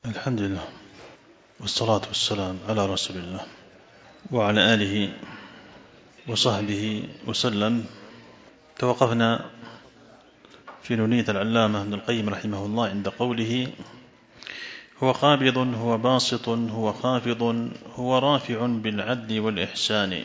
الحمد لله والصلاة والسلام على رسول الله وعلى آله وصحبه وسلم. توقفنا في نونية العلامة ابن القيم رحمه الله عند قوله: هو قابض هو باسط هو خافض هو رافع بالعدل والإحسان،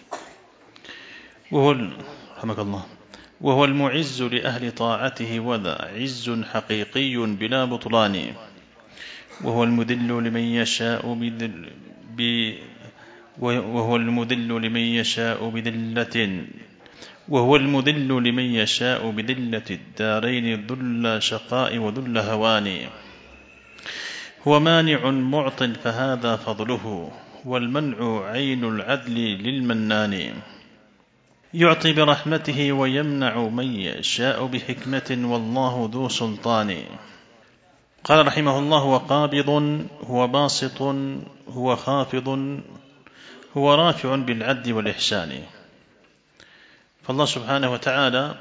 رحمك الله، وهو المعز لأهل طاعته وذا عز حقيقي بلا بطلان، وهو المذل لمن يشاء وهو المذل لمن يشاء بذلة بذلة الدارين ذل شقاء وذل هوان، هو مانع معط فهذا فضله والمنع عين العدل للمنان، يعطي برحمته ويمنع من يشاء بحكمة والله ذو سلطان. قال رحمه الله: هو قابض هو باسط هو خافض هو رافع بالعدل والإحسان. فالله سبحانه وتعالى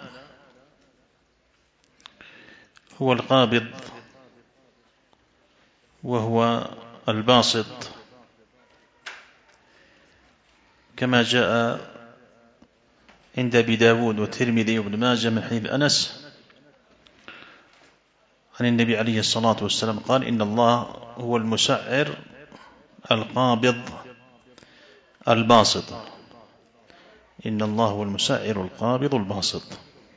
هو القابض وهو الباسط، كما جاء عند أبي داود والترمذي وابن ماجه من حديث أنس عن النبي عليه الصلاة والسلام قال: إن الله هو المسعر القابض الباسط، إن الله هو المسعر القابض الباسط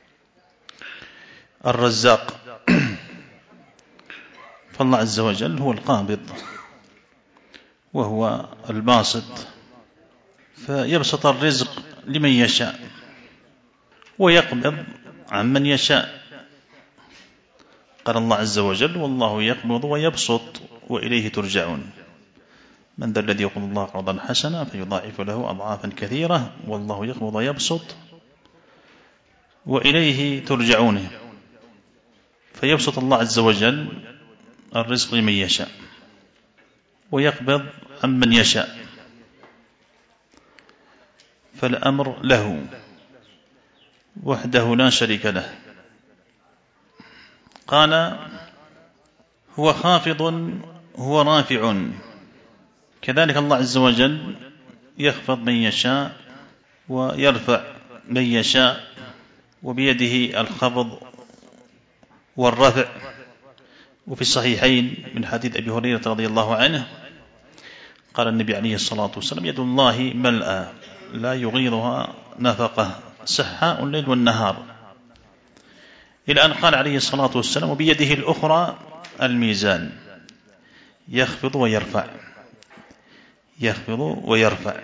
الرزاق. فالله عز وجل هو القابض وهو الباسط، فيبسط الرزق لمن يشاء ويقبض عمن يشاء. قال الله عز وجل: والله يقبض ويبسط وإليه ترجعون، من ذا الذي يقبض الله قرضا حسنا فيضاعف له أضعافا كثيرة والله يقبض ويبسط وإليه ترجعون. فيبسط الله عز وجل الرزق لمن يشاء ويقبض عمن يشاء، فالأمر له وحده لا شريك له. قال: هو خافض هو رافع، كذلك الله عز وجل يخفض من يشاء ويرفع من يشاء، وبيده الخفض والرفع. وفي الصحيحين من حديث أبي هريرة رضي الله عنه قال النبي عليه الصلاة والسلام: يد الله ملأى لا يغيضها نفقة سحاء الليل والنهار، إلى أن قال عليه الصلاة والسلام: وبيده الأخرى الميزان يخفض ويرفع يخفض ويرفع.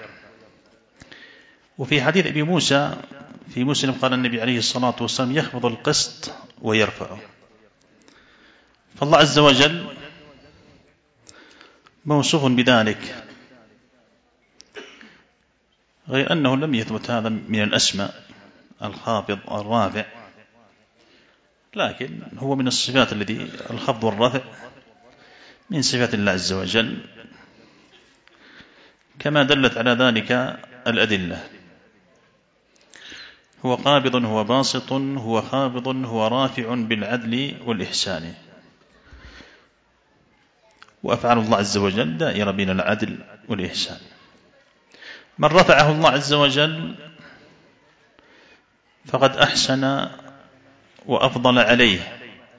وفي حديث أبي موسى في مسلم قال النبي عليه الصلاة والسلام: يخفض القسط ويرفعه. فالله عز وجل موصوف بذلك، غير أنه لم يثبت هذا من الأسماء الخافض الرافع، لكن هو من الصفات التي الخفض والرفع من صفات الله عز وجل، كما دلت على ذلك الأدلة. هو قابض هو باسط هو خافض هو رافع بالعدل والإحسان. وأفعال الله عز وجل دائرة بين العدل والإحسان. من رفعه الله عز وجل فقد أحسن وأفضل عليه،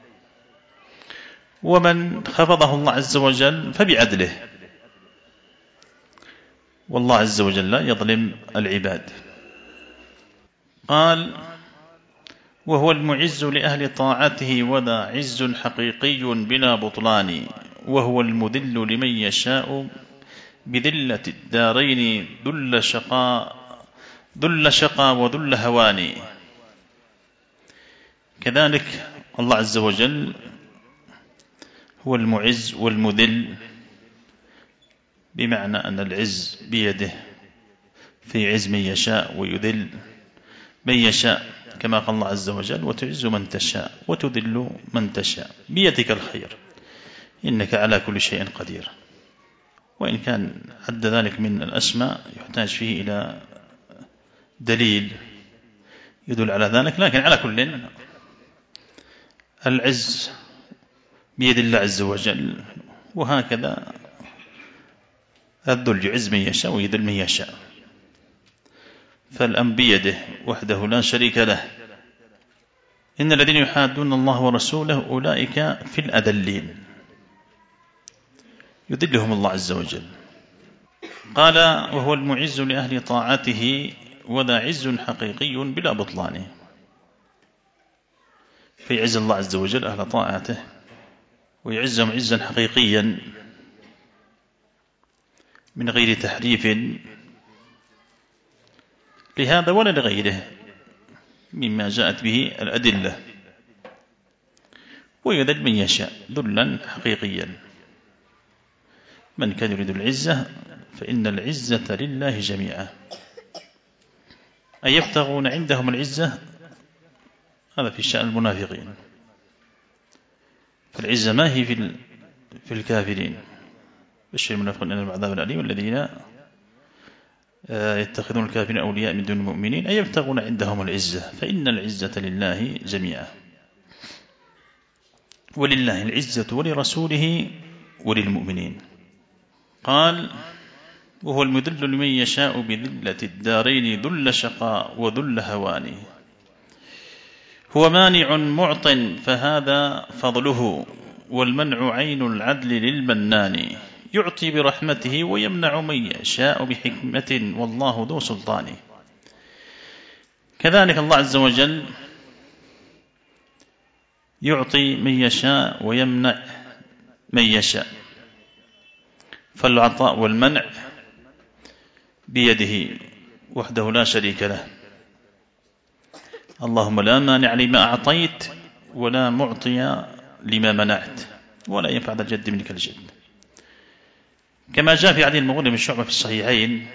ومن خفضه الله عز وجل فبعدله، والله عز وجل لا يظلم العباد. قال: وهو المعز لأهل طاعته وذا عز حقيقي بلا بطلان، وهو المذل لمن يشاء بذلة الدارين ذل شقاء وذل هوان. كذلك الله عز وجل هو المعز والمذل، بمعنى أن العز بيده، في عز من يشاء ويذل من يشاء، كما قال الله عز وجل: وتعز من تشاء وتذل من تشاء بيدك الخير إنك على كل شيء قدير. وإن كان عد ذلك من الأسماء يحتاج فيه إلى دليل يدل على ذلك، لكن على كل العز بيد الله عز وجل، وهكذا الذل يعز من يشاء ويذل من يشاء، فالأمر بيده وحده لا شريك له. إن الذين يحادون الله ورسوله أولئك في الأذلين، يذلهم الله عز وجل. قال: وهو المعز لأهل طاعته وذا عز حقيقي بلا بطلان. فيعز الله عز وجل أهل طاعته ويعزهم عزا حقيقيا من غير تحريف لهذا ولا لغيره مما جاءت به الأدلة، ويذل من يشاء ذلا حقيقيا. من كان يريد العزة فإن العزة لله جميعا. أي يبتغون عندهم العزة، هذا في شأن المنافقين، فالعزة ما هي في الكافرين. بشر المنافقين أن العذاب الأليم الذين يتخذون الكافرين أولياء من دون المؤمنين، أي يبتغون عندهم العزة فإن العزة لله جميعا. ولله العزة ولرسوله وللمؤمنين. قال: وهو المذل لمن يشاء بذلة الدارين ذل شقاء وذل هوان. هو مانع معط فهذا فضله، والمنع عين العدل للمنان. يعطي برحمته ويمنع من يشاء بحكمة، والله ذو سلطان. كذلك الله عز وجل يعطي من يشاء ويمنع من يشاء، فالعطاء والمنع بيده وحده لا شريك له. اللهم لا مانع لما أعطيت ولا معطي لما منعت ولا ينفع ذا الجد منك الجد. كما جاء في حديث المغيرة بن شعبة في الصحيحين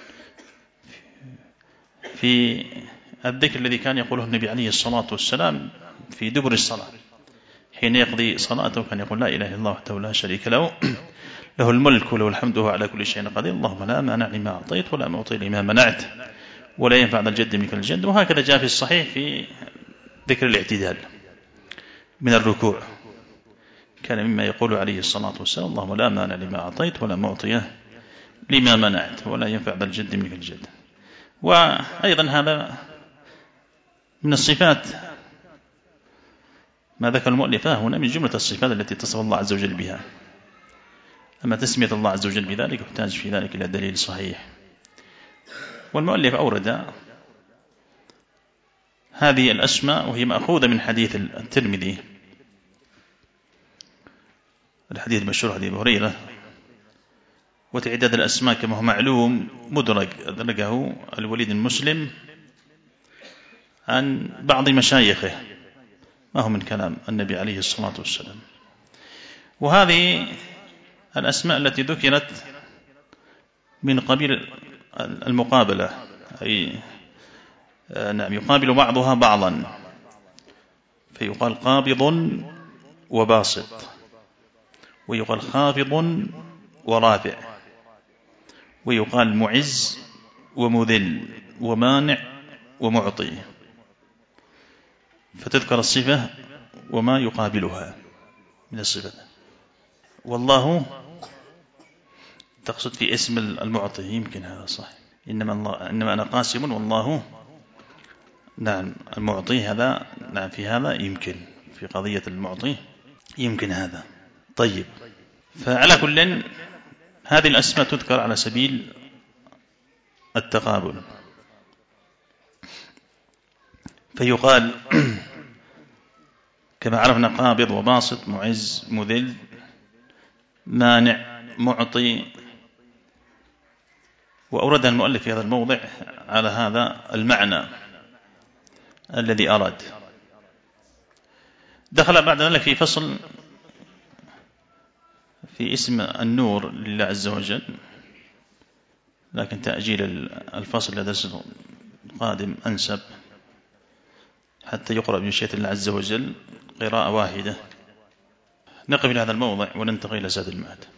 في الذكر الذي كان يقوله النبي عليه الصلاة والسلام في دبر الصلاة حين يقضي صلاته، كان يقول: لا إله إلا الله وحده لا شريك له، له الملك وله الحمد وهو على كل شيء قدير، اللهم لا مانع لما أعطيت ولا معطي لما منعت ولا ينفع ذا الجد منك الجد. وهكذا جاء في الصحيح في ذكر الاعتدال من الركوع، كان مما يقول عليه الصلاة والسلام: اللهم لا مانع لما أعطيت ولا معطي لما منعت ولا ينفع ذا الجد منك الجد. وأيضا هذا من الصفات ما ذكر المؤلف هنا من جملة الصفات التي اتصف الله عز وجل بها. أما تسمية الله عز وجل بذلك يحتاج في ذلك إلى دليل صحيح. والمؤلف أورد هذه الأسماء وهي مأخوذة من حديث الترمذي، الحديث المشهور حديث أبي هريرة. وتعداد الأسماء كما هو معلوم مدرج أدرجه الوليد المسلم عن بعض مشايخه، ما هو من كلام النبي عليه الصلاة والسلام. وهذه الأسماء التي ذكرت من قبيل المقابلة، أي نعم يقابل بعضها بعضا، فيقال قابض وباسط، ويقال خافض ورافع، ويقال معز ومذل ومانع ومعطي، فتذكر الصفة وما يقابلها من الصفة. والله تقصد في اسم المعطي، يمكن هذا صح، إنما أنا قاسم والله نعم المعطي، هذا نعم في هذا يمكن في قضية المعطي يمكن هذا. طيب، فعلى كل هذه الأسماء تذكر على سبيل التقابل، فيقال كما عرفنا قابض وباسط معز مذل مانع معطي. وأورد المؤلف في هذا الموضع على هذا المعنى الذي أراد. دخل بعد ذلك في فصل في اسم النور لله عز وجل، لكن تأجيل الفصل لدرس القادم أنسب حتى يقرأ بمشيئة الله عز وجل قراءة واحدة. نقف إلى هذا الموضع وننتقل إلى زاد المعاد.